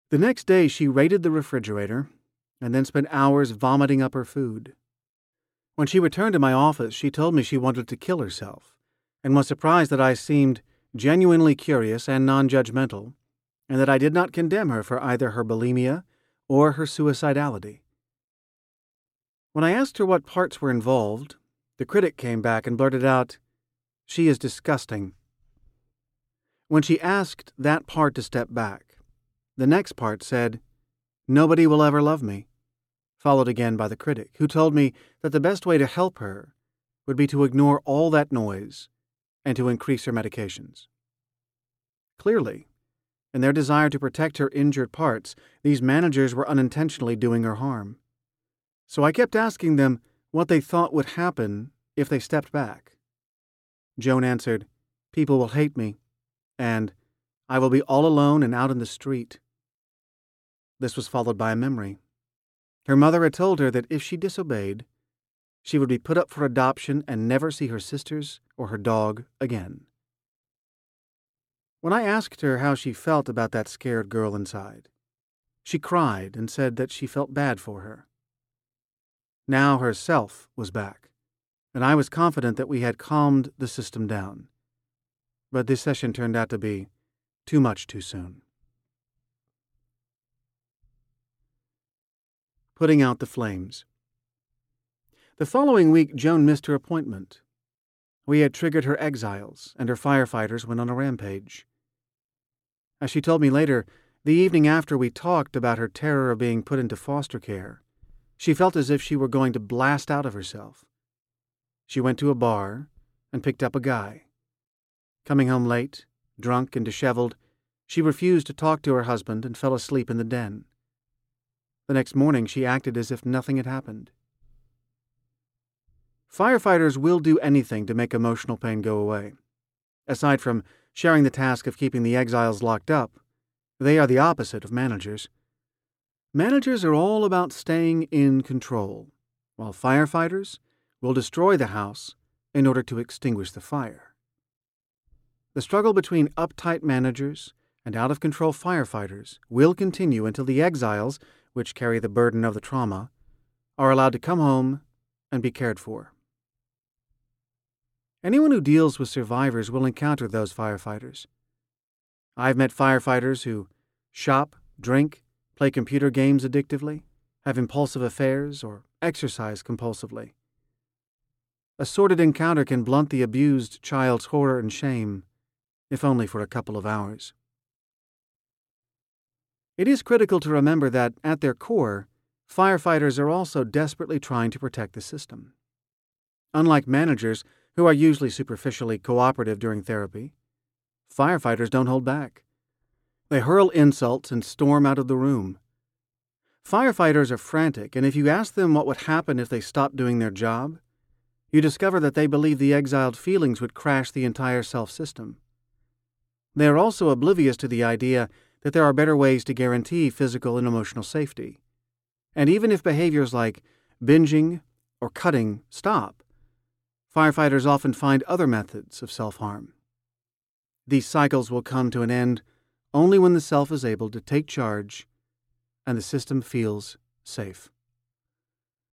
The next day she raided the refrigerator and then spent hours vomiting up her food. When she returned to my office, she told me she wanted to kill herself and was surprised that I seemed genuinely curious and non-judgmental, and that I did not condemn her for either her bulimia or her suicidality. When I asked her what parts were involved, the critic came back and blurted out, "She is disgusting." When she asked that part to step back, the next part said, "Nobody will ever love me," followed again by the critic, who told me that the best way to help her would be to ignore all that noise and to increase her medications. Clearly, in their desire to protect her injured parts, these managers were unintentionally doing her harm. So I kept asking them what they thought would happen if they stepped back. Joan answered, "People will hate me," and "I will be all alone and out in the street." This was followed by a memory. Her mother had told her that if she disobeyed, she would be put up for adoption and never see her sisters or her dog again. When I asked her how she felt about that scared girl inside, she cried and said that she felt bad for her. Now her self was back, and I was confident that we had calmed the system down. But this session turned out to be too much too soon. Putting out the flames. The following week, Joan missed her appointment. We had triggered her exiles, and her firefighters went on a rampage. As she told me later, the evening after we talked about her terror of being put into foster care, she felt as if she were going to blast out of herself. She went to a bar and picked up a guy. Coming home late, drunk and disheveled, she refused to talk to her husband and fell asleep in the den. The next morning, she acted as if nothing had happened. Firefighters will do anything to make emotional pain go away. Aside from sharing the task of keeping the exiles locked up, they are the opposite of managers. Managers are all about staying in control, while firefighters will destroy the house in order to extinguish the fire. The struggle between uptight managers and out-of-control firefighters will continue until the exiles, which carry the burden of the trauma, are allowed to come home and be cared for. Anyone who deals with survivors will encounter those firefighters. I've met firefighters who shop, drink, play computer games addictively, have impulsive affairs, or exercise compulsively. A sordid encounter can blunt the abused child's horror and shame, if only for a couple of hours. It is critical to remember that, at their core, firefighters are also desperately trying to protect the system. Unlike managers, who are usually superficially cooperative during therapy, firefighters don't hold back. They hurl insults and storm out of the room. Firefighters are frantic, and if you ask them what would happen if they stopped doing their job, you discover that they believe the exiled feelings would crash the entire self-system. They are also oblivious to the idea that there are better ways to guarantee physical and emotional safety. And even if behaviors like binging or cutting stop, firefighters often find other methods of self-harm. These cycles will come to an end only when the self is able to take charge and the system feels safe.